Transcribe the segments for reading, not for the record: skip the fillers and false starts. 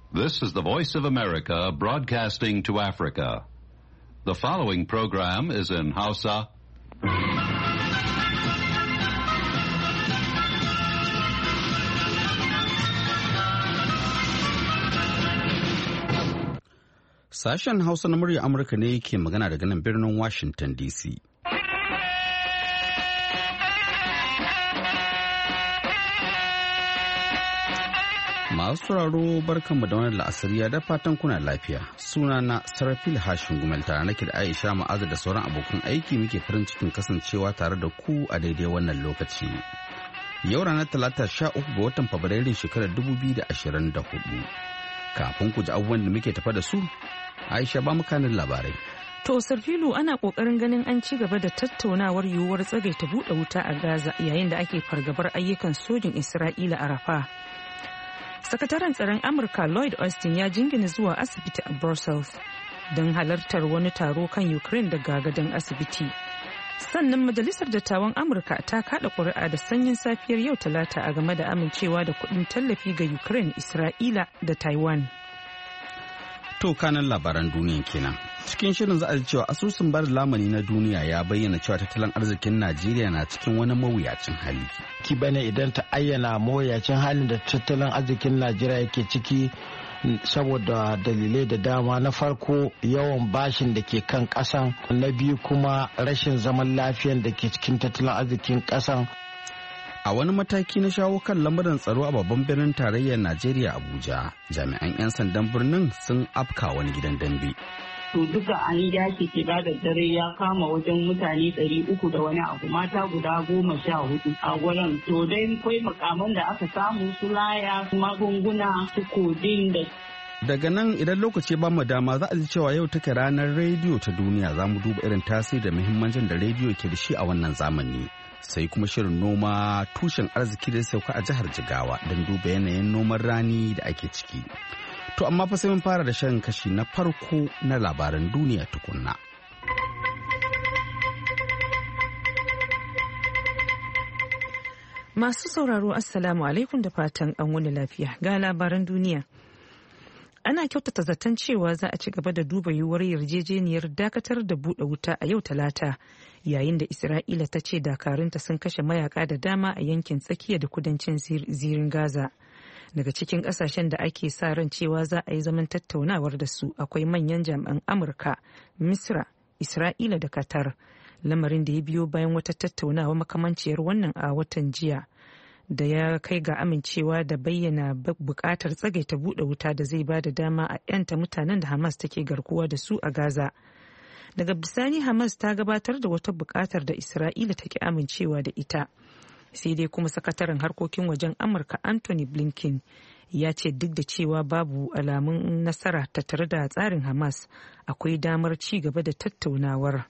This is the Voice of America broadcasting to Africa. The following program is in Hausa. Sashen Hausa na murya Amurka ne ke magana daga nan birnin Washington DC. Masu sauraro barkanmu da wani la'asariya da fatan kuna lafiya. Sunana Sarfil Hashin Gumel tare nake da Aisha Ma'azu da sauran abokan aiki muke farin cikin kasancewa tare da ku a daidai wannan lokaci. Yau ranar Talata 13 ga watan Fabrairun shekarar 2024. Kafin ku ji abubuwan da muke tafa da su, Aisha ba mu kanin labarai. To Sarfilu, ana kokarin ganin an ci gaba da tattaunawar yiwuwar tsagaita buɗe wuta a Gaza yayin da ake fargabar ayyukan sojin Isra'ila a Rafa. Sakataren tsaron Amurka Lloyd Austin ya jingina zuwa asibiti a Brussels don halartar wani taro kan Ukraine daga gadon asibiti. Sannan Majalisar Dattawan Amurka ta kada ƙuri'a da sanyin safiyar yau Talata a game da amincewa da kuɗin tallafi ga Ukraine, Isra'ila da Taiwan. To kanan labaran duniya kenan. Cikin shirin za a ji cewa asusun bada lamani na duniya ya bayyana cewa tattalin arzikin Najeriya na cikin wani mawuyacin hali. Ki bane idan ta ayyana mawuyacin halin da tattalin arzikin Najeriya yake ciki saboda dalilai da dama. Na farko yawan bashin da ke kan kasan, na biyu kuma rashin zaman lafiyan da ke cikin tattalin arzikin kasan. A wani mataki na shawo kan lamarin tsaro a babban birnin tarayyar Najeriya Abuja, jami'an 'yan sandan birnin sun afka wani gidan dambe. To duka an yaki shiga da dare ya kama wajen mutane 300 da wani abu, mata guda 14 a wurin. To dai akwai makaman da aka samu su laya, magunguna, su kodin da. Daga nan idan lokaci ba mu dama za a ji cewa yau take ranar rediyo ta duniya, za mu duba irin tasiri da muhimmancin da rediyo ke da shi a wannan zamani. Sai kuma shirin noma tushen arziki da sauka a jihar Jigawa don duba yanayin noman rani da ake ciki. To amma fa sai mun fara da shan kashi na farko na labaran duniya tukunna. Masu sauraro Assalamu alaikum da fatan an wani lafiya ga labaran duniya. Ana kyautata zaton cewa za a ci gaba da duba yiwuwar yarjejeniyar dakatar da buɗe wuta a yau Talata, yayin da Isra'ila ta ce dakarunta sun kashe mayaka da dama a yankin tsakiya da kudancin zirin Gaza. Daga cikin ƙasashen da ake sa ran cewa za a yi zaman tattaunawar da su akwai manyan jami'an Amurka, Misra, Isra'ila da Qatar, lamarin da ya biyo bayan wata tattaunawa makamanciyar wannan a watan jiya, da ya kai ga amincewa da bayyana bukatar tsagaita buɗe wuta da zai ba da dama a 'yanta mutanen da Hamas take garkuwa da su a Gaza. Daga bisani Hamas ta gabatar da wata bukatar da Isra'ila take amincewa da ita. Sai dai kuma sakataren harkokin wajen Amurka Anthony Blinken ya ce duk da cewa babu alamun nasara tattare da tsarin Hamas, akwai damar ci gaba da tattaunawar.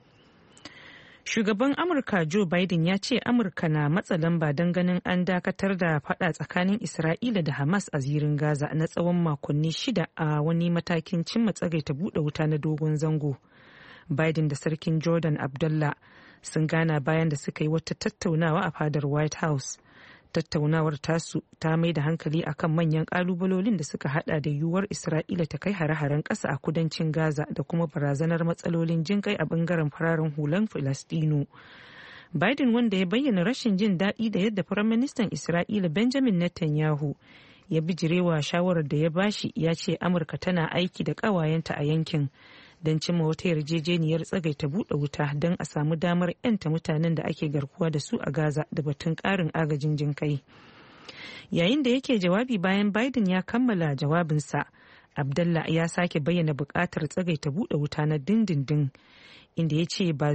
Shugaban Amurka Joe Biden ya ce Amurka na matsa lamba don ganin an dakatar da fada tsakanin Isra'ila da Hamas a zirin Gaza na tsawon makonni 6 a wani matakin cimma tsagaita buɗe wuta na dogon zango. Biden da Sarkin Jordan Abdullah sun gana bayan da suka yi wata tattaunawa a fadar White House. Tattaunawar tasu ta mai da hankali akan manyan kalubalolin da suka hada da yiwuwar Isra'ila ta kai hare-haren ƙasa a kudancin Gaza da kuma barazanar matsalolin jinƙai a bangaren fararen hulan Filistinu. Biden, wanda ya bayyana rashin jin daɗi da yadda Firaministan Isra'ila Benjamin Netanyahu ya bijirewa shawarar da ya bashi, ya ce Amurka tana aiki da ƙawayenta a yankin don cimma wata yarjejeniyar tsagaita buɗe wuta don a samu damar 'yanta mutanen da ake garkuwa da su a Gaza da batun ƙarin agajin jinkai. Yayin da yake jawabi bayan Biden ya kammala jawabinsa, Abdullah ya sake bayyana buƙatar tsagaita buɗe wuta na dindindin, inda ya ce ba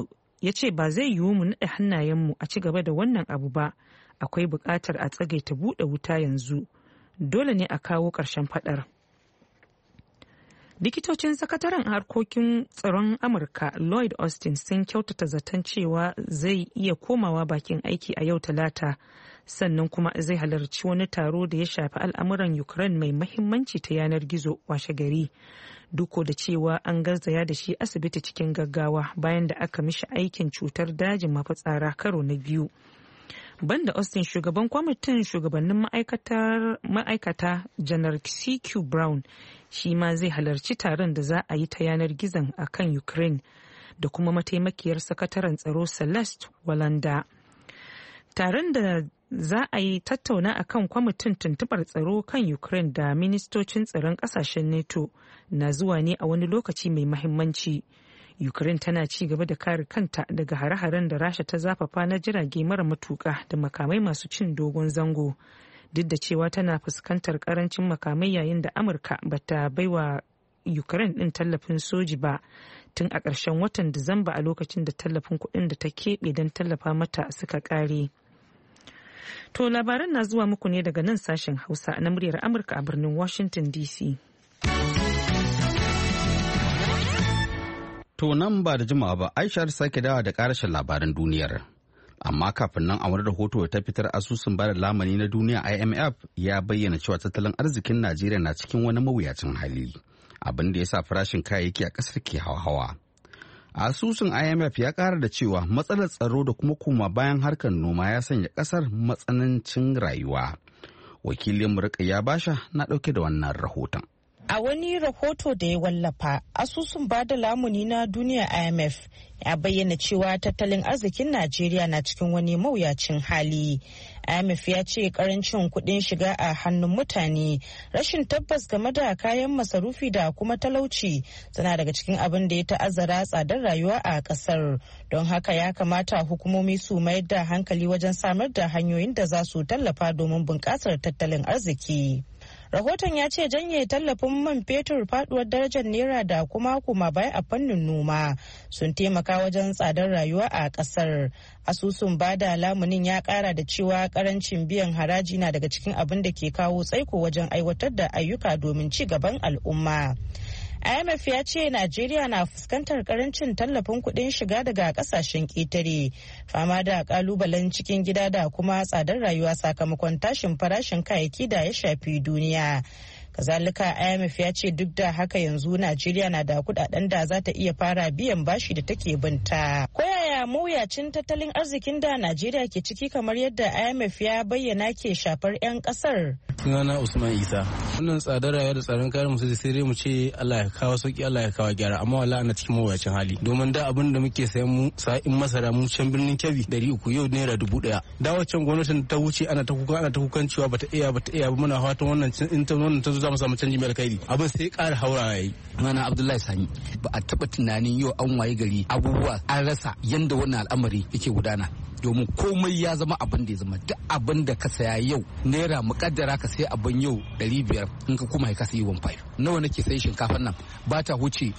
zai yiwu mu naɗe hannayenmu a ci gaba da wannan abu ba. Akwai buƙatar a tsagaita buɗe wuta yanzu. Dole ne a kawo ƙarshen faɗar. Likitocin sakataren harkokin tsaron Amurka Lloyd Austin sun kyautata zaton cewa zai iya komawa bakin aiki a yau Talata, sannan kuma zai halarci wani taro da ya shafi al'amuran Ukraine mai mahimmanci ta yanar gizo washe gari. Duk da cewa an garzaya da shi asibiti cikin gaggawa bayan da aka mishi aikin cutar dajin mafitsara karo na biyu. Banda Austin, shugaban kwamitin shugabannin ma'aikata Janar CQ Brown shi ma zai halarci taron da za a yi ta yanar gizon a kan Ukraine da kuma mataimakiyar sakataren tsaro Celeste Walanda. Taron da za a yi tattauna a kan kwamitin tuntubar tsaro kan Ukraine da ministocin tsaron kasashen NATO na zuwa ne a wani lokaci mai mahimmanci. Ukraine tana ci gaba da kare kanta daga hare-haren da Rasha ta zafafa na jirage mara matuka da makamai masu cin dogon zango. Duk da cewa tana fuskantar karancin makamai yayin da Amurka bata baiwa Ukraine din tallafin soji ba tun a ƙarshen watan Disamba a lokacin da tallafin kuɗin da ta keɓe don tallafa mata suka ƙare. To labaran na zuwa muku ne daga nan sashen Hausa na muryar Amurka a birnin Washington DC. To nan ba da jimawa ba Aisha sake dawa da karashin labaran duniyar. Amma kafin nan a wani rahoto ta fitar asusun bada lamani na duniya IMF ya bayyana cewa tattalin arzikin Najeriya na cikin wani mawuyacin hali. Abin da ya sa farashin kayayyaki a ƙasar ke hawa. Asusun IMF ya ƙara da cewa matsalar tsaro da kuma koma bayan harkar noma ya sanya ƙasar matsanancin rayuwa. Wakilin Rukayya Basha na ɗauke da wannan rahoton. A wani rahoto da ya wallafa, asusun bada lamuni na duniya IMF ya bayyana cewa tattalin arzikin Najeriya na cikin wani mawuyacin hali. IMF ya ce karancin kuɗin shiga a hannun mutane, rashin tabbas game da kayan masarufi da kuma talauci suna daga cikin abin da ya ta'azzara tsadar rayuwa a ƙasar. Don haka ya kamata hukumomi su mayar da hankali wajen samar da hanyoyin da za su tallafa domin bunƙasar tattalin arziki. Rahoton ya ce janye tallafin man fetur, faduwar darajar naira da kuma koma baya a fannin noma sun taimaka wajen tsadar rayuwa a kasar. Asusun bada lamunin ya kara da cewa karancin biyan haraji na daga cikin abin da ke kawo tsaiko wajen aiwatar da ayyuka domin ci gaban al'umma. IMF ya ce Najeriya na fuskantar karancin tallafin kuɗin shiga daga kasashen ƙetare, fama da kalubalen cikin gida da kuma tsadar rayuwa sakamakon tashin farashin kayayyaki da ya shafi duniya. Kazalika IMF ya ce duk da haka yanzu Najeriya na da kudaden da za ta iya fara biyan bashi da take binta. Koyaya mawuyacin tattalin arzikin da Najeriya ke ciki kamar yadda IMF ya bayyana ke shafar 'yan kasar? Sunana Usman Isa. Wannan tsadar rayuwa da tsaron kayan musu sai dai mu ce Allah ya kawo sauki, Allah ya kawo gyara, amma wallahi ana cikin mawuyacin hali. Domin da abin da muke sayan mu sa'in masara mu can birnin Kebbi 300 yau naira 1000. Da waccan gwamnatin ta wuce ana ta kukan cewa bata iya ba, muna fatan wannan ta zo za mu samu canji mai alkhairi. Abin sai ƙara haura yayi. Mana Abdullahi Sani, ba a taɓa tunanin yau an waye gari abubuwa an rasa yanda wannan al'amari yake gudana. Domin komai ya zama abin da ya zama, duk abin da ka saya yau naira mukaddara ka sai abin yau 500 in ka kuma ka sai 1500. Nawa nake sai shinkafar nan ba ta huce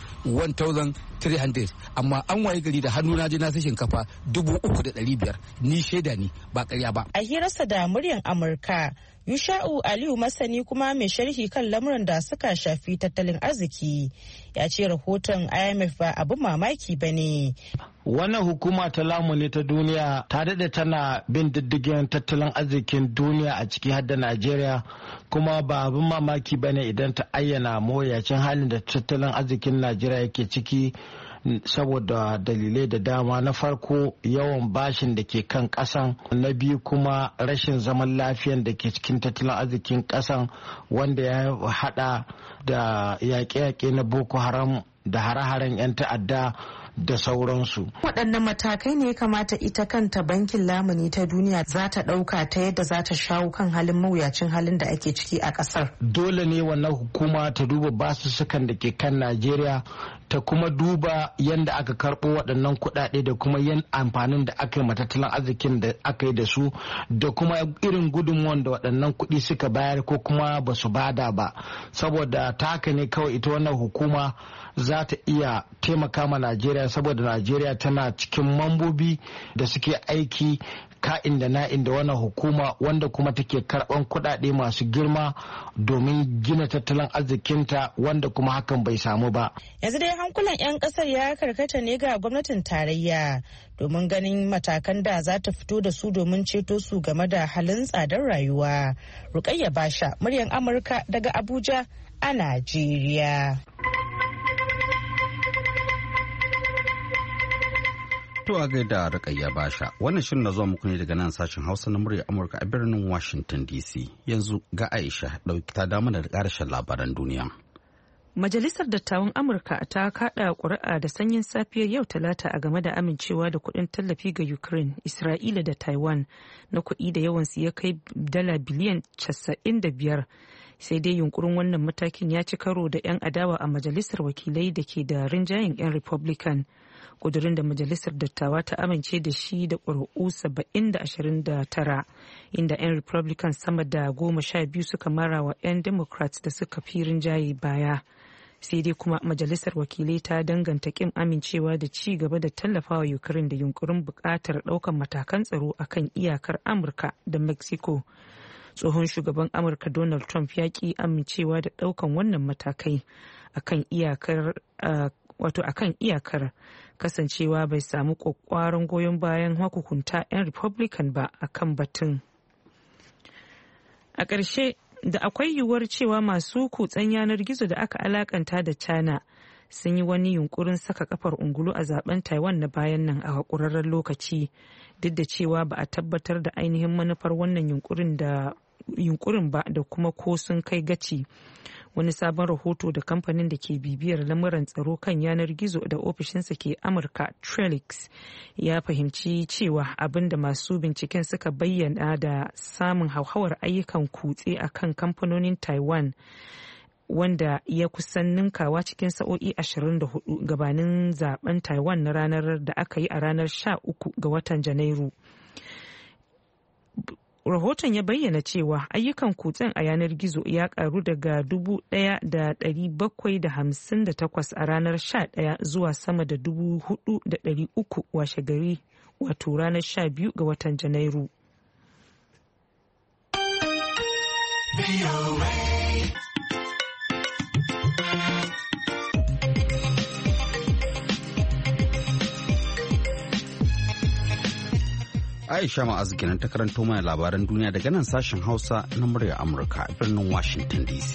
1300, amma an waye gari da hannu na je na sai shinkafa 3500. Ni shaida ne ba ƙarya ba. A hirarsa da muryar Amurka, Yusha'u Aliyu masani kuma mai sharhi kan lamuran da suka shafi tattalin arziki ya ce rahoton IMF ba abin mamaki ba ne. Wannan hukuma ta lamuni ta duniya ta daɗe tana bin diddigin tattalin arzikin duniya a ciki har da Najeriya, kuma ba abin mamaki ba ne idan ta ayyana mawuyacin halin da tattalin arzikin Najeriya yake ciki, saboda dalilai da dama. Na farko yawan bashin da ke kan kasan, na biyu kuma rashin zaman lafiyan da ke cikin tattalin arzikin kasan, wanda ya hada da yaƙe-yaƙe na Boko Haram da hare-haren 'yan ta'adda da sauransu. Waɗannan matakai ne ya kamata ita kanta bankin lamuni ta duniya za ta ɗauka ta yadda za ta shawo kan halin mawuyacin halin da ake ciki a ƙasar. Dole ne wannan hukuma ta duba basussukan da ke kan Najeriya, ta kuma duba yadda aka karɓo waɗannan kuɗaɗe da kuma yin amfanin da aka yi ma tattalin arzikin da aka yi da su, da kuma irin gudunmuwan da waɗannan kuɗi suka bayar ko kuma ba su bada ba. Saboda ta haka ne kawai ita wannan hukuma za ta iya taimaka ma Najeriya, saboda Najeriya tana cikin mambobi da suke aiki ka'in da na'in da wannan hukuma, wanda kuma take karɓan kuɗaɗe masu girma domin gina tattalin arzikinta, wanda kuma hakan bai samu ba. Yanzu dai hankulan 'yan ƙasar ya karkata ne ga gwamnatin tarayya domin ganin matakan da za ta fito da su domin ceto su game da halin tsadar rayuwa. Rukayya Basha, muryar Amurka daga Abuja a Najeriya. To a gaida Rukayya Basha, wannan shirin na zuwa muku ne daga nan sashen Hausa na murya Amurka a birnin Washington DC. Yanzu ga Aisha ɗauki ta damu da ƙarshen labaran duniya. Majalisar Dattawan Amurka ta kaɗa ƙuri'a da sanyin safiyar yau Talata a game da amincewa da kuɗin tallafi ga Ukraine, Isra'ila da Taiwan na kuɗi da yawansu ya kai dala biliyan 95. Sai dai yunkurin wannan matakin ya ci karo da 'yan adawa a majalisar wakilai da ke da rinjayen 'yan Republican. Kudurin da majalisar dattawa ta amince da shi da ƙuri'u 70-29 inda 'yan Republican sama da 12 suka mara wa 'yan Democrats da suka fi rinjaye baya. Sai dai kuma majalisar wakilai ta danganta kin amincewa da ci gaba da tallafawa Ukraine da yunkurin buƙatar ɗaukar matakan tsaro akan iyakar Amurka da Mexico. Tsohon shugaban Amurka Donald Trump ya ki amincewa da ɗaukan wannan matakai akan iyakar kasancewa bai samu kwakwaran goyon bayan hukunta 'yan Republican ba akan batun. A ƙarshe, da akwai yiwuwar cewa masu kutsen yanar gizo da aka alakanta da China sun yi wani yunkurin saka kafar ungulu a zaben Taiwan na bayan nan a hakurarren lokaci, duk da cewa ba a tabbatar da ainihin manufar wannan yunkurin ba da kuma ko sun kai gaci. Wani sabon rahoto da kamfanin da ke bibiyar lamuran tsaro kan yanar gizo da ofishinsa ke Amurka, Trellix, ya fahimci cewa abin da masu binciken suka bayyana da samun hauhawar ayyukan kutse a kan kamfanonin Taiwan, wanda ya kusan ninkawa cikin sa'o'i 24 gabanin zaben Taiwan na ranar da aka yi a ranar 13 ga watan Janairu. Rahoton ya bayyana cewa ayyukan kutsen a yanar gizo ya karu daga 1,758 a ranar 11 zuwa sama da 4,300 washe gari, wato ranar 12 ga watan Janairu. Aisha Ma'azu kenan ta karanto mana labaran duniya daga nan sashen Hausa na murya Amurka a birnin Washington DC.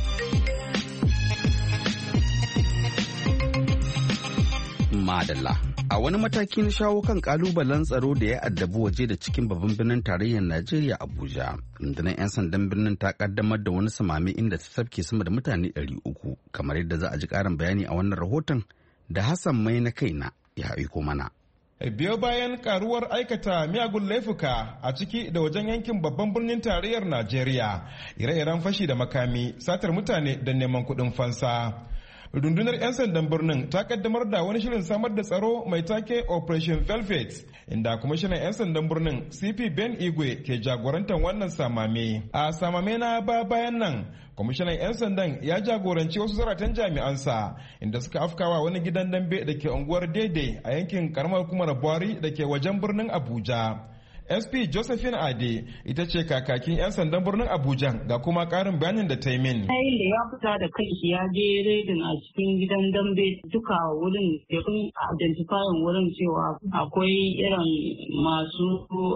Madalla. A wani mataki na shawo kan kalubalen tsaro da ya addabi waje da cikin babban birnin tarayyar Najeriya Abuja, rundunar 'yan sandan birnin ta kaddamar da wani samami inda ta tafke sama da mutane 300, kamar yadda za a ji karin bayani a wannan rahoton da Hassan Mai na kaina ya aiko mana. Biyo bayan karuwar aikata miyagun laifuka a ciki da wajen yankin babban birnin tarayyar Najeriya, ire-iren fashi da makami, satar mutane da neman kuɗin fansa. Rundunar 'yan sandan birnin ta kaddamar da wani shirin samar da tsaro mai take Operation Velvet, inda kwamishinan 'yan sandan birnin CP Ben Igwe ke jagorantar wannan samame. A samame na bayan nan, kwamishinan 'yan sandan ya jagoranci wasu zaratan jami'ansa inda suka afkawa wani gidan dambe da ke unguwar Daidai a yankin karamar hukumar Buhari da ke wajen birnin Abuja. SP Josephine Ade ita ce kakakin 'yan sandan birnin Abuja ga kuma karin bayanin da ta yi min. Yayin da ya fita da kanshi ya je redin a cikin gidan dambe duka wurin da kun identifying wurin cewa akwai irin masu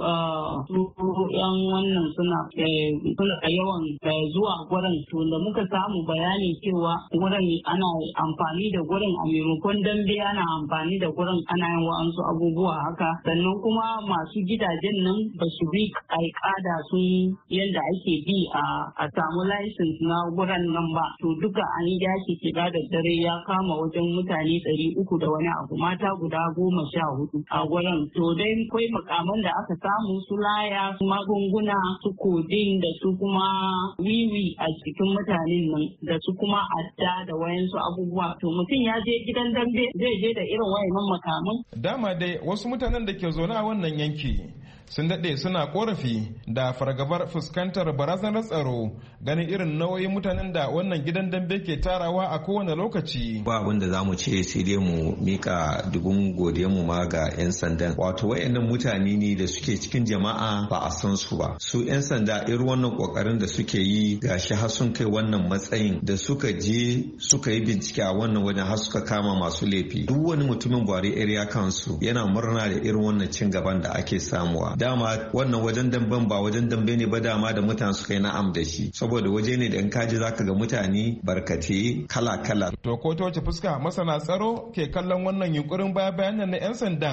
yan wannan suna yawan zuwa gurin, to da muka samu bayani cewa wurin ana amfani da gurin a maimakon dambe ana amfani da gurin ana yin wa'ansu abubuwa haka, sannan kuma masu gidajen nan ba su bi alƙada sun yadda ake bi a samu license na wurin nan ba, to duka an yaki shiga da dare ya kama wajen mutane 300 da wani abu, mata guda 14 a wurin. To dai akwai makaman da aka samu su laya, su magunguna, su kodin da su kuma wiwi a cikin mutanen nan da su kuma adda da wayansu abubuwa. To mutum ya je gidan dambe zai je da irin wayannan makaman. Dama dai wasu mutanen da ke zaune a wannan yanki sun daɗe suna korafi da fargabar fuskantar barazanar tsaro ganin irin nauyin mutanen da wannan gidan dambe ke tarawa a kowane lokaci. Ba abin da za mu ce sai dai mu mika dubun godiyarmu ma ga 'yan sandan. Wato wayannan mutane ne da suke cikin jama'a ba a san su ba. Su 'yan sanda irin wannan kokarin da suke yi gashi har sun kai wannan matsayin da suka je suka yi bincike a wannan wajen har suka kama masu laifi. Duk wani mutumin Buhari area kansu yana murna da irin wannan cin gaban da ake samuwa. Dama wannan wajen damben ba wajen dambe ne ba, dama da mutane suka yi na'am da shi, saboda waje ne da in kaji zaka ga mutane barkate kala-kala. To ko ta wace fuska masana tsaro ke kallon wannan yunkurin bayan na 'yan sandan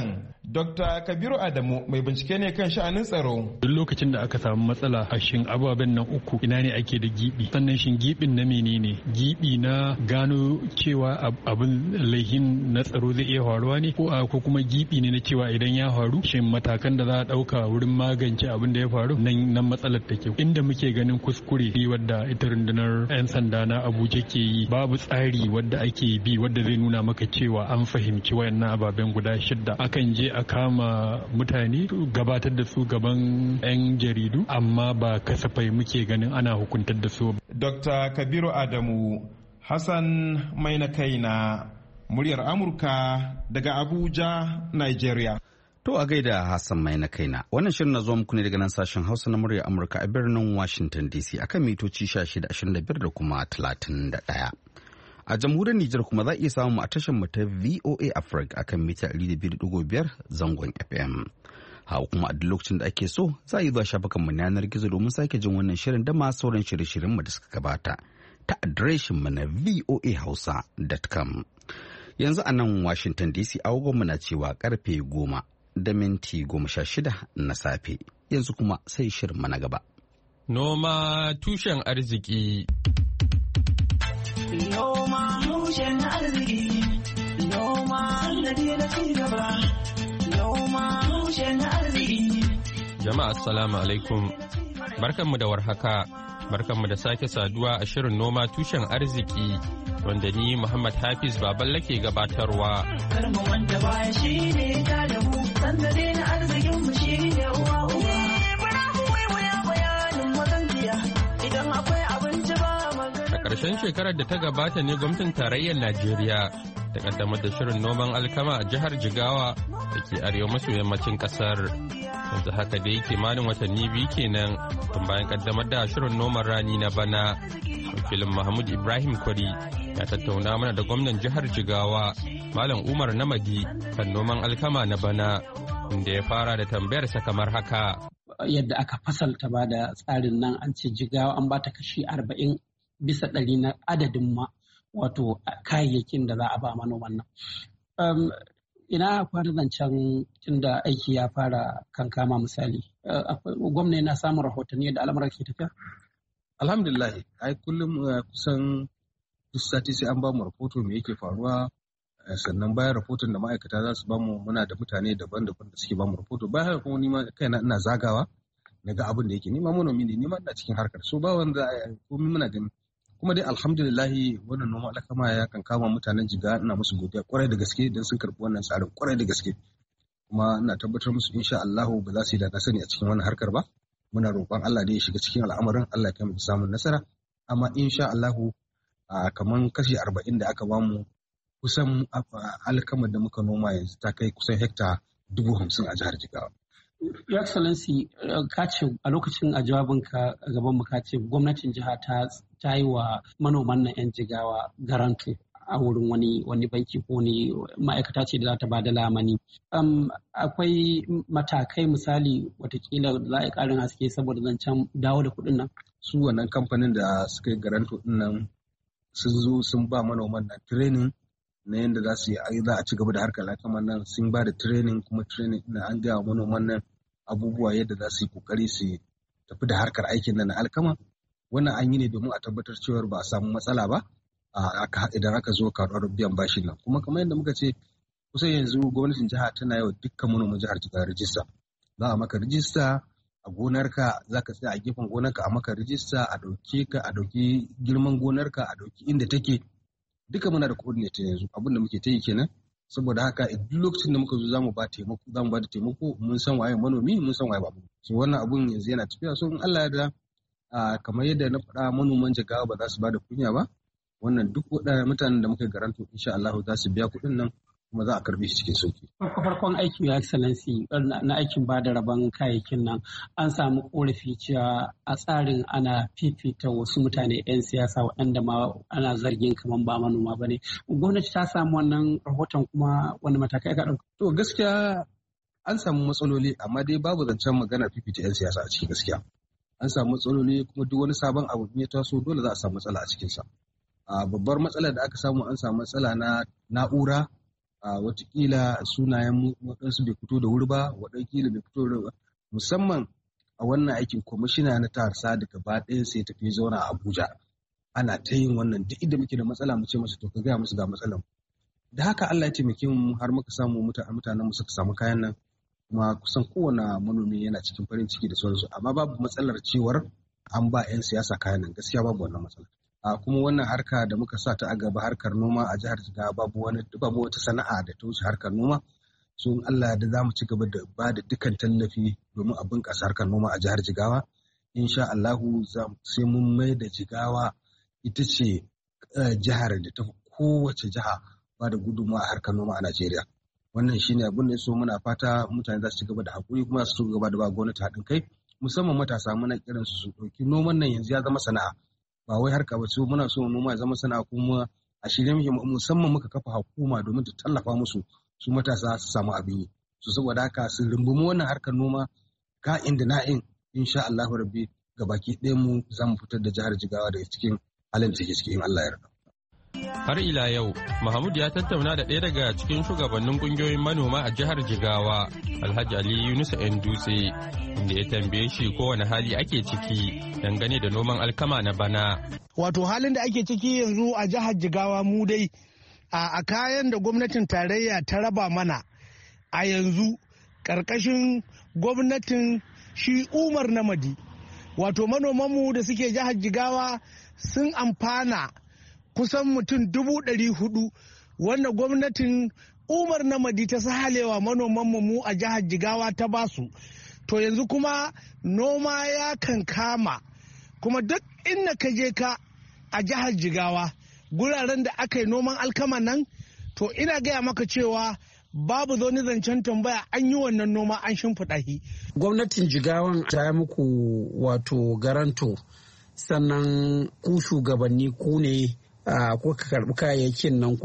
Dr. Kabiru Adamu mai bincike ne kan sha'anin tsaro. Duk lokacin da aka samu matsala a shin ababen nan uku ina ne ake da gibi, sannan shin gibin na menene, gibi na gano cewa abin laihin na tsaro zai iya faruwa ne ko kuma gibi ne na cewa idan ya faru shin matakan da za a dauka wurin magance abin da ya faru nan matsalar take. Inda muke ganin kuskure wadda ita rundunar 'yan sanda na Abuja ke yi, babu tsari wadda ake bi wadda zai nuna maka cewa an fahimci wayannan ababen guda 6. Akan je a kama mutane gabatar da su gaban 'yan jaridu amma ba kasafai muke ganin ana hukuntar da su. Dr. Kabiru Adamu, Hassan mai na kaina, muryar Amurka daga Abuja, Nigeria. To a gaida Hassan mai na kaina. Wannan shirin na zuwa muku ne daga nan sashen Hausa na muryar Amurka a birnin Washington DC akan mitoci 1625 da kuma 31. A jamhuriyar Nijar kuma za a iya samu a tashar mu ta VOA Africa akan mita 200.5 zangon FM. Hawa kuma a duk lokacin da ake so za a yi zuwa shafukan mu na yanar gizo domin sake jin wannan shirin da ma sauran shirye-shiryen mu da suka gabata ta adireshin mu na voahausa.com. Yanzu a nan Washington DC agogon mu na cewa karfe 10:16 na safe. Yanzu kuma sai shirin mu na gaba. Noma tushen arziki. Noma tushen arziki, noma sannadi na cigaba, noma tushen arziki. Jama'a assalamu alaikum, barkanmu da warhaka, barkanmu da sake saduwa a shirin noma tushen arziki wanda ni Muhammad Hafiz Baballe ke gabatarwa. Karmu wanda baya shi ne ta da mu, sannadi na arzikin mu shi ne uwa uwa. Idan akwai abinci ba ƙarshen shekarar da ta gabata ne gwamnatin tarayyar Najeriya ta kaddamar da shirin noman alkama a jihar Jigawa da ke arewa maso yammacin ƙasar. Yanzu haka dai kimanin watanni 2 kenan tun bayan kaddamar da shirin noman rani na bana. Wakilin Mahmud Ibrahim Kwari ya tattauna mana da gwamnan jihar Jigawa Malam Umar Namadi kan noman alkama na bana, inda ya fara da tambayarsa kamar haka. Yadda aka fasalta ba da tsarin nan an ce Jigawa an bata kashi 40 bisa 100 na adadin ma wato kayayyakin da za a ba manoman nan. Ina kwana zancen tunda aiki ya fara kankama misali. Gwamna yana samun rahotanni da al'amuran ke tafiya? Alhamdulillah, ai kullum kusan duk sati sai an ba mu rahoto me yake faruwa, sannan bayan rahoton da ma'aikata za su ba mu muna da mutane daban-daban da suke ba mu rahoto. Bayan kuma ni ma kaina ina zagawa na ga abin da yake, ni ma manomi ne, ni ma ina cikin harkar, so ba wanda komai muna gani. Kuma dai alhamdulillahi wannan noma alkama ya kan kama mutanen Jigawa, ina musu godiya kwarai da gaske don sun karɓi wannan tsarin kwarai da gaske, kuma ina tabbatar musu insha Allah ba za su yi da na sani a cikin wannan harkar ba. Muna roƙon Allah da ya shiga cikin al'amarin, Allah ya kai mu samun nasara, amma insha Allah kamar kashi 40 da aka bamu kusan alkamar da muka noma yanzu ta kai kusan hekta 50,000 a jihar Jigawa. Your Excellency, ka ce a lokacin a jawabinka a gaban mu ka ce gwamnatin jiha ta yi wa manoman nan 'yan Jigawa garanto a wurin wani banki ko ne ma'aikata ce da za ta ba da lamani. Akwai matakai misali watakila za a yi ƙarin haske saboda zancen dawo da kuɗin nan? Su wannan kamfanin da suka yi garanto ɗin nan sun zo sun ba manoman nan training na yadda za su yi, za a ci gaba da harkar alkaman nan, sun ba da training, kuma training na an gaya manoman nan abubuwa yadda za su yi kokari su tafi da harkar aikin nan na alkama. Wannan an yi ne domin a tabbatar cewa ba a samu matsala ba idan aka zo karɓar biyan bashin nan. Kuma kamar yadda muka ce kusan yanzu gwamnatin jiha tana yi wa dukkan manoman jihar Jigawa rijista. Za a maka rijista a gonarka, za ka tsaya a gefen gonarka a maka rijista, a ɗauke ka, a ɗauki girman gonarka, a ɗauki inda take. Duka muna da coordinator yanzu, abin da muke ta yi kenan. Saboda haka duk lokacin da muka zo za mu ba da taimako, mun san waye manomi, mun san waye ba mu. So wannan abun yanzu yana tafiya, so in Allah ya da kamar yadda na faɗa, manoman Jigawa ba za su ba da kunya ba. Wannan duk waɗannan mutanen da muka garanto insha Allah za su biya kuɗin nan, kuma za a karbe shi cikin sauki. Farkon aikin Your Excellency na aikin ba da rabon kayayyakin nan an samu korafi cewa a tsarin ana fifita wasu mutane 'yan siyasa waɗanda ma ana zargin kamar ba manoma ba ne. Gwamnati ta samu wannan rahoton, kuma wani matakai ka ɗauka? To gaskiya an samu matsaloli, amma dai babu zancen maganar fifita 'yan siyasa a ciki gaskiya. An samu matsaloli, kuma duk wani sabon abu ya taso dole za a samu matsala a cikinsa. Babbar matsalar da aka samu, an samu matsala na na'ura watakila sunayen waɗansu bai fito da wuri ba, waɗansu bai fito da wuri ba, musamman a wannan aikin kwamishina na tarsa da gaba ɗaya sai tafi zauna a Abuja. Ana ta yin wannan duk inda muke da matsala mu ce musu to ka gaya musu ga matsalan. Da haka Allah ya taimake mu har muka samu mutanen mu suka samu kayan nan, kuma kusan kowane manomi yana cikin farin ciki da sauransu, amma babu matsalar cewar an ba 'yan siyasa kayan nan, gaskiya babu wannan matsala. Kuma wannan harka da muka sa ta a gaba, harkar noma a jihar Jigawa, babu wata sana'a da ta wuce harkar noma. So in Allah da za mu ci gaba da ba da dukkan tallafi domin a bunƙasa harkar noma a jihar Jigawa. Insha Allahu sai mun mai da Jigawa ita ce jihar da ta kowace jiha ba da gudunmawa a harkar noma a Najeriya. Wannan shine abin da so muna fata mutane za su ci gaba da haƙuri, kuma su ci gaba da ba gwamnati haɗin kai, musamman matasa muna kiran su ɗauki noman nan yanzu ya zama sana'a, ba wai harka ba. So muna so noma ya zama sana'a, kuma a shirye muke, musamman muka kafa hukuma domin ta tallafa musu su matasa su samu abin yi. So saboda haka su rumbumi wannan harkar noma ka'in da na'in, insha Allahu rabbi gabaki ɗayan mu za mu fitar da jihar Jigawa daga cikin halin da take cikin Allah ya yarda. Har ila yau, Mahmud ya tattauna da ɗaya daga cikin shugabannin ƙungiyoyin manoma a jihar Jigawa, Alhaji Ali Yunusa ‘yan Dutse, inda ya tambaye shi kowane hali ake ciki dangane da noman alkama na bana. Wato halin da ake ciki yanzu a jihar Jigawa mu dai a kayan da gwamnatin tarayya ta raba mana a yanzu ƙarƙashin gwamnatin shi Umar Namadi. Wato manomanmu da suke jihar Jigawa sun amfana kusan mutum 400,000 wanda gwamnatin Umar Namadi ta sahalewa manomanmu mu a jihar Jigawa ta basu. To yanzu kuma noma ya kan kama, kuma duk inda ka je ka a jihar Jigawa guraren da aka yi noman alkama nan, to ina gaya maka cewa babu zaune zancen tambaya, an yi wannan noma an shimfiɗa shi. Gwamnatin Jigawan ta yi muku wato garanto, sannan ku shugabanni ku ne kuka karɓi kayayyakin nan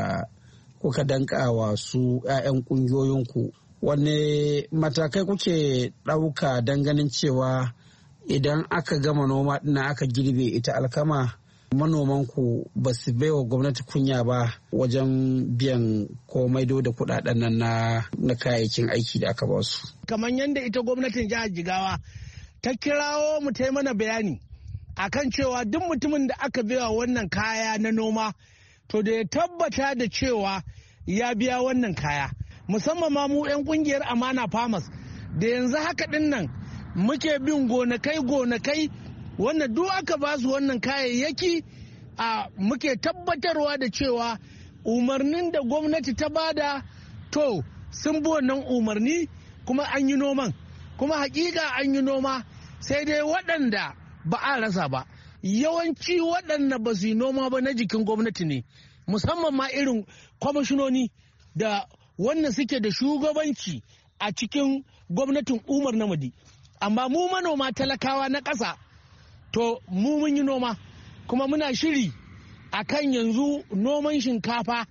kuka danka wa su 'ya'yan ƙungiyoyinku. Wanne matakai kuke ɗauka don ganin cewa idan aka gama noma ɗina aka girbe ita alkama, manomanku ba su baiwa gwamnati kunya ba wajen biyan ko maido da kuɗaɗen nan na kayayyakin aiki da aka ba su? Kamar yadda ita gwamnatin jihar Jigawa ta kirawo mu ta yi mana bayani akan cewa duk mutumin da aka baiwa wannan kaya na noma, to da ya tabbata da cewa ya biya wannan kaya. Musamman ma mu 'yan kungiyar Amana Farmers da yanzu haka din nan muke bin gonakai wanda duk aka ba su wannan kayayyaki, muke tabbatarwa da cewa umarnin da gwamnati ta bada to sun bi wannan umarni, kuma an yi noman, kuma hakika an yi noma, sai dai waɗanda ba a rasa ba. Yawanci waɗanda ba su yi noma ba na jikin gwamnati ne, musamman ma irin kwamishinoni da wannan suke da shugabanci a cikin gwamnatin Umar Namadi. Amma mu manoma talakawa na ƙasa, to mu mun yi noma, kuma muna shiri a kan yanzu noman shinkafa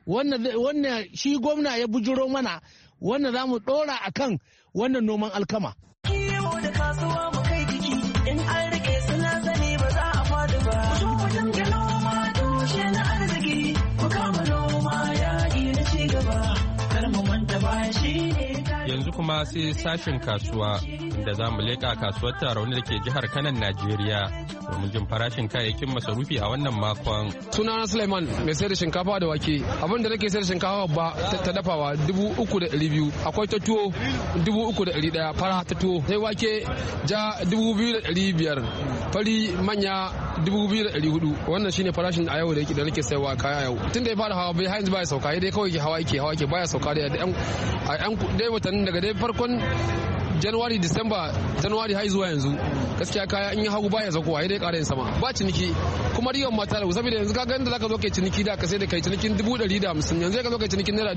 wannan shi gwamna ya bujiro mana, wannan za mu ɗora a kan wannan noman alkama. Kiwo da kasuwa mu kai jiki, in an rike suna zane ba za a faɗi ba. Ku zo mu dinga noma tushe na arziki, mu kama noma yaƙi na ci gaba. Yanzu kuma sai sashen kasuwa, inda za mu leƙa kasuwar Tarauni da ke jihar Kanan, Najeriya, domin jin farashin kayayyakin masarufi a wannan makon. Sunana Suleiman, mai sayar da shinkafa da wake. Abin da nake sayar da shinkafa ba ta dafawa 3,200, akwai ta tuwo 3,100, fara ta tuwo. Sai wake ja 2,500, fari manya 2,400. Wannan shine farashin a yau da nake sayarwa kaya yau. Tun da ya fara hawa bai yanzu baya sauka, dai kawai hawa yake baya sauka da yan dai watannin daga dai farkon Januwari, Disamba, Januwari har zuwa yanzu gaskiya kaya in yi hagu baya zakowa, dai ƙara yin sama, ba ciniki, kuma riyon mata da saboda yanzu ka ganin da zaka zo kai ciniki da ka sai da kai cinikin 150, yanzu ka zo kai cinikin naira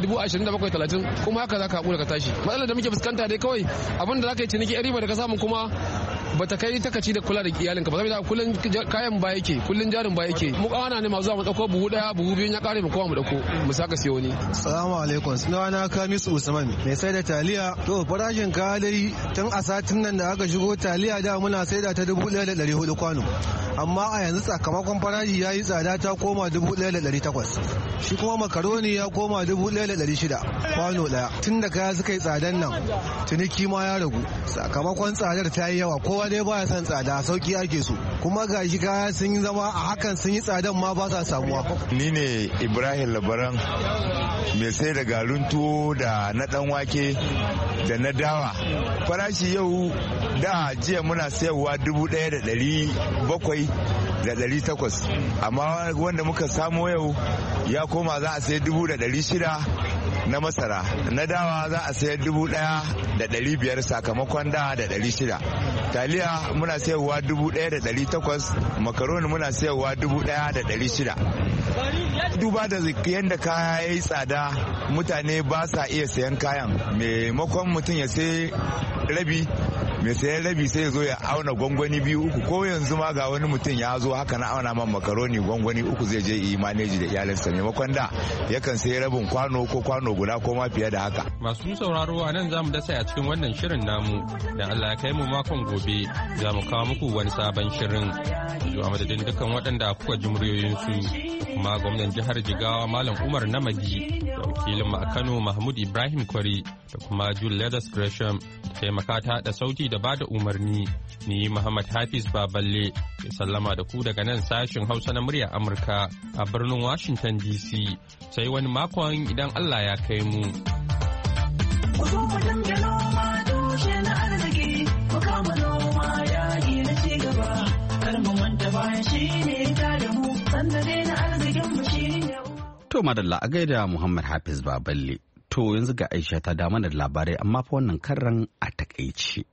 27,30, kuma haka zaka hakura ka tashi. Matsalar da muke fuskanta dai kawai abin da zaka yi ciniki riba da ka samu kuma bata kai takaci da kula da iyalinka ba saboda kullun kayan ba yake kullun jarin ba yake mu kawana ne masu zuwa mu dauko buhu daya buhu biyun ya kare mu kowa mu dauko mu saka siyo ni. Assalamu alaikum, sunana Kamisu Usman mai sai da taliya. To farashin kaya dai tun a satin nan da aka shigo taliya da muna saida ta 1,400 kwano, amma a yanzu sakamakon farashi ya yi tsada ta koma 1,800. Shi kuma makaroni ya koma 1,600 kwano daya. Tun da kaya suka yi tsadan nan ciniki ma ya ragu sakamakon tsadar ta yi yawa, kowa dai baya son tsada, sauki ake so, kuma gashi kaya sun yi zama a hakan sun yi tsadan ma ba sa samuwa. Ni ne Ibrahim Labaran mai sai da garin tuwo da na dan wake da na dawa. Farashi yau da jiya muna sayarwa 1,700 amma wanda muka samo yau ya koma za a sayi 1,600 na masara, na dawa za a sayar 1,500 sakamakon da 600. Taliya muna sayarwa 1,800, makaroni muna sayarwa 1,600. Duba da yadda kaya ya yi tsada mutane ba sa iya sayan kayan, maimakon mutum ya sai rabi, mai sayan rabi sai ya zo ya auna gwangwani 2-3 ko yanzu ma ga wani mutum ya zo haka na auna man makaroni gwangwani 3 zai je yi maneji da iyalinsa, maimakon da yakan sayi rabin kwano ko kwano guda ko ma fiye da haka. Masu sauraro a nan zamu dasa a cikin wannan shirin namu, dan Allah ya kai mu makon gobe za mu kawo muku wani sabon shirin. Zuwa madadin dukkan waɗanda kuka ji muryoyinsu, kuma gwamnan jihar Jigawa Malam Umar Namadi da wakilin mu a Kano Mahmud Ibrahim Kwari da kuma Jude Leathers Gresham da taimaka ta da sauti da bada umarni. Ni Muhammad Hafiz Baballe ke sallama da ku daga nan sashin Hausa na muryar Amurka a birnin Washington DC. Sai wani makon idan Allah ya kai mu. To madalla a gaida Muhammad Hafiz Baballe. To yanzu ga Aisha ta da mana labarai amma fa wannan karan a takaice.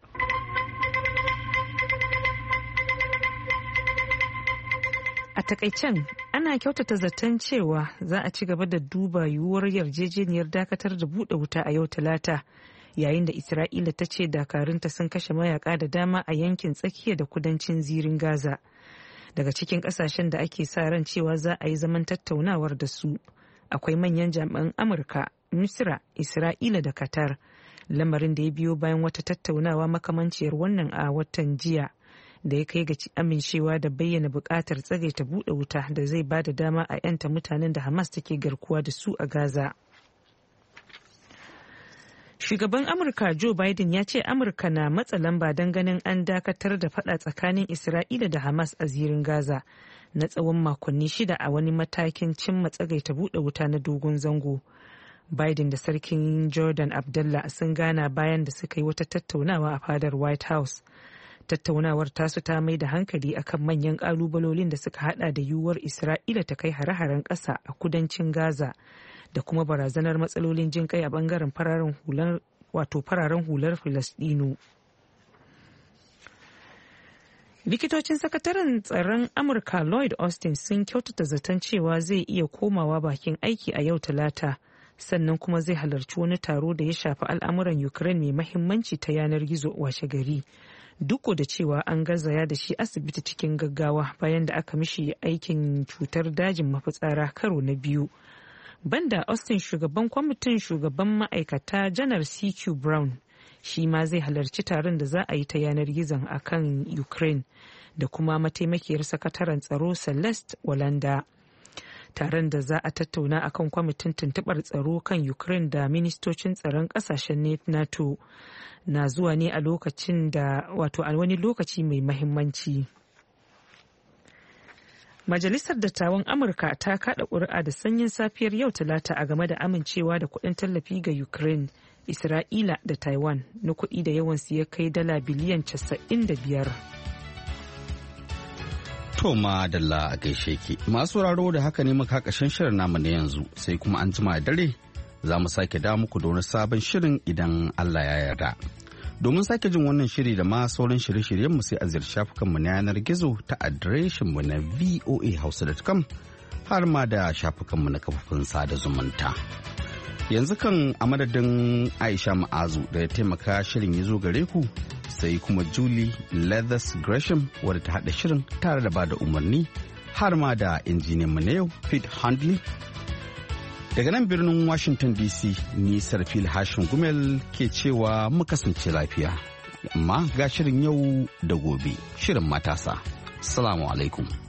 A takaicen ana kyautata zaton cewa za a ci gaba da duba yiwuwar yarjejeniyar dakatar da buɗe wuta a yau Talata, yayin da Isra'ila ta ce dakarunta sun kashe mayaka da dama a yankin tsakiya da kudancin zirin Gaza. Daga cikin kasashen da ake sa ran cewa za a yi zaman tattaunawar da su akwai manyan jami'an Amurka, Misra, Isra'ila da Qatar, lamarin da ya biyo bayan wata tattaunawa makamanciyar wannan a watan jiya da ya kai ga amincewa da bayyana buƙatar tsagaita buɗe wuta da zai ba da dama a 'yanta mutanen da Hamas take garkuwa da su a Gaza. Shugaban Amurka Joe Biden ya ce Amurka na matsa lamba don ganin an dakatar da fada tsakanin Isra'ila da Hamas a zirin Gaza na tsawon makonni 6 a wani matakin cimma tsagaita buɗe wuta na dogon zango. Biden da Sarkin Jordan Abdullah sun gana bayan da suka yi wata tattaunawa a fadar White House. Tattaunawar tasu ta mai da hankali akan manyan ƙalubalolin da suka hada da yiwuwar Isra'ila ta kai hare-haren ƙasa a kudancin Gaza da kuma barazanar matsalolin jin kai a bangaren fararen hular Filistinu. Likitocin sakataren tsaron Amurka Lloyd Austin sun kyautata zaton cewa zai iya komawa bakin aiki a yau Talata, sannan kuma zai halarci wani taro da ya shafi al'amuran Ukraine mai mahimmanci ta yanar gizo washe gari. Duk da cewa an garzaya da shi asibiti cikin gaggawa bayan da aka mishi aikin cutar dajin mafitsara karo na biyu. Banda Austin, shugaban kwamitin shugaban ma'aikata janar CQ Brown shi ma zai halarci taron da za a yi ta yanar gizon a kan Ukraine da kuma mataimakiyar sakataren tsaro Celeste Walanda. Taron da za a tattauna akan kwamitin tuntubar tsaro kan Ukraine da ministocin tsaron kasashen NATO na zuwa ne a lokacin da a wani lokaci mai mahimmanci. Majalisar Dattawan Amurka ta kada ƙuri'a da sanyin safiyar yau Talata a game da amincewa da kuɗin tallafi ga Ukraine, Isra'ila da Taiwan na kuɗi da yawansu ya kai dala biliyan 95. To madalla a gaishe ki. Masu sauraro da haka ne muka ƙarshen shirin namu na yanzu, sai kuma an jima dare za mu sake dawo muku da wani sabon shirin idan Allah ya yarda. Domin sake jin wannan shiri da ma sauran shirye-shiryenmu sai a ziyarci shafukanmu na yanar gizo ta adireshinmu na voahausa.com har ma da shafukanmu na kafofin sada zumunta. Yanzu kan a madadin Aisha Ma'azu da ya taimaka shirin ya zo gare ku sai kuma Julie Leathers Gresham wadda ta haɗa shirin tare da bada umarni har ma da injiniyan mu na yau Pete Handley. Daga nan birnin Washington DC ni Sarfil Hashin Gumel ke cewa mu kasance lafiya. Amma ga shirin yau da gobe, shirin matasa. Assalamu alaikum.